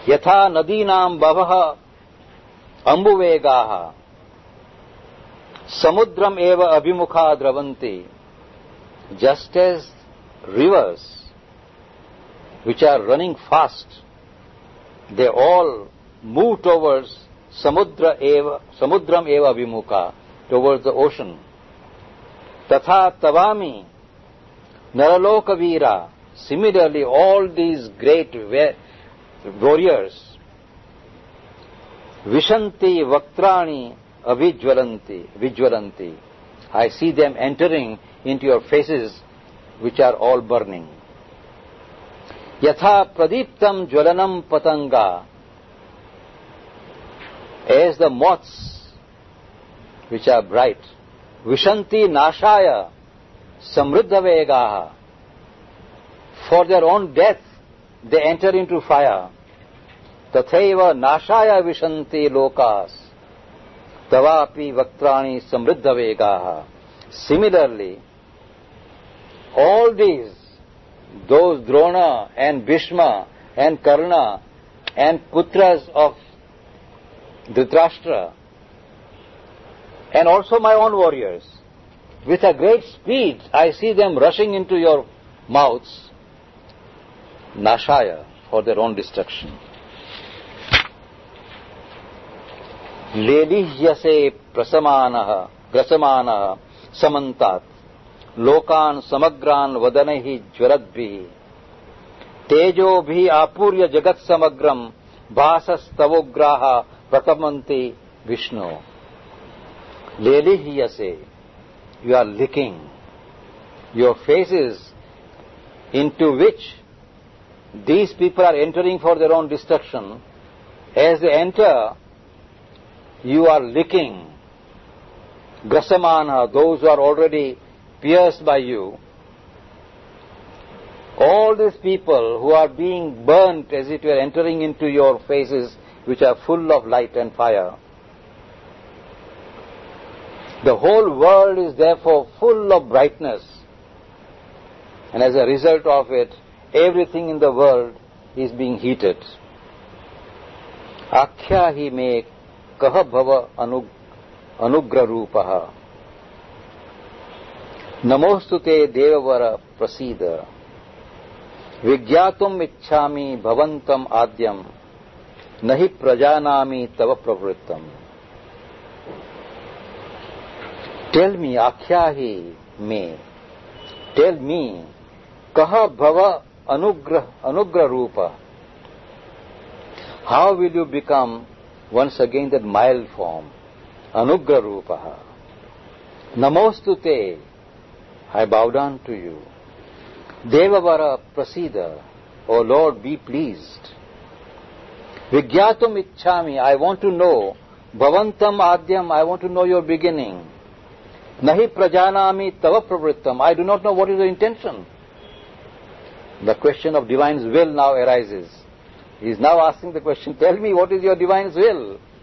यथा नदीनां बहवः अम्बुवेगाः समुद्रम एव अभिमुखा द्रवन्ति, just as rivers which are running fast, they all move towards samudram eva abhimukha, towards the ocean. Tatha tavami naraloka veera, similarly all these great warriors, vishanti vaktrani vijwalanti, I see them entering into your faces which are all burning. Yatha pradiptam jwalanam patanga, as the moths which are bright, vishanti nashaya samriddha vegaha, for their own death they enter into fire. Tathaiva nashaya vishanti lokas tavapi vaktrani samriddha vegaha. Similarly, all these, those Drona and Bhishma and Karna and putras of Dhritarashtra, and also my own warriors, with a great speed I see them rushing into your mouths, nashaya, for their own destruction. Lelihyase grasamanaha samantat lokan samagran vadanaihi jwaradbhi tejo bhi apurya jagat samagram bhasas tavograha pratamanti Vishnu. Lelihyase, you are licking your faces into which these people are entering for their own destruction. As they enter, you are licking grasamana, those who are already pierced by you. All these people who are being burnt as it were entering into your faces which are full of light and fire. The whole world is therefore full of brightness, and as a result of it, everything in the world is being heated. Akhya hi me kaha bhava anugra rupaha namostute devavara prasida vigyatum ichchami bhavantam adyam nahi prajanami tava pravrittam. Tell me, akhyahi me, tell me, kaha bhava anugra rupa, how will you become once again that mild form, anugra rupaha. Namostute, I bow down to you. Devavara prasida, O Lord, be pleased. Vigyatum ichchami, I want to know. Bhavantam adyam, I want to know your beginning. Nahi prajanami tava pravrittam, I do not know what is your intention. The question of divine's will now arises. He is now asking the question, tell me what is your divine's will?